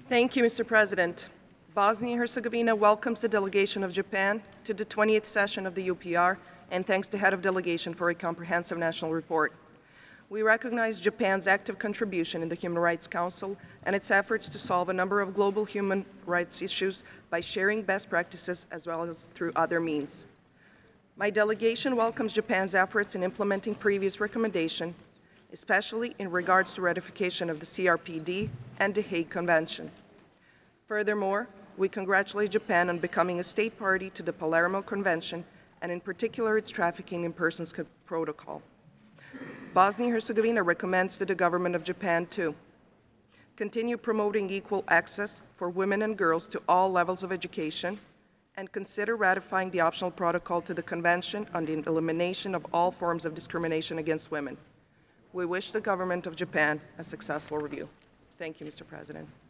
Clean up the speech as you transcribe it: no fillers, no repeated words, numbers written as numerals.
Thank you, Mr. President. Bosnia-Herzegovina welcomes the delegation of Japan to the 20th session of the UPR and thanks the head of delegation for a comprehensive national report. We recognize Japan's active contribution in the Human Rights Council and its efforts to solve a number of global human rights issues by sharing best practices as well as through other means. My delegation welcomes Japan's efforts in implementing previous recommendations, especially in regards to ratification of the CRPD and the Hague Convention. Furthermore, we congratulate Japan on becoming a state party to the Palermo Convention and in particular its Trafficking in Persons Protocol. Bosnia-Herzegovina recommends to the government of Japan to continue promoting equal access for women and girls to all levels of education and consider ratifying the optional protocol to the Convention on the Elimination of All Forms of Discrimination Against Women. We wish the government of Japan a successful review. Thank you, Mr. President.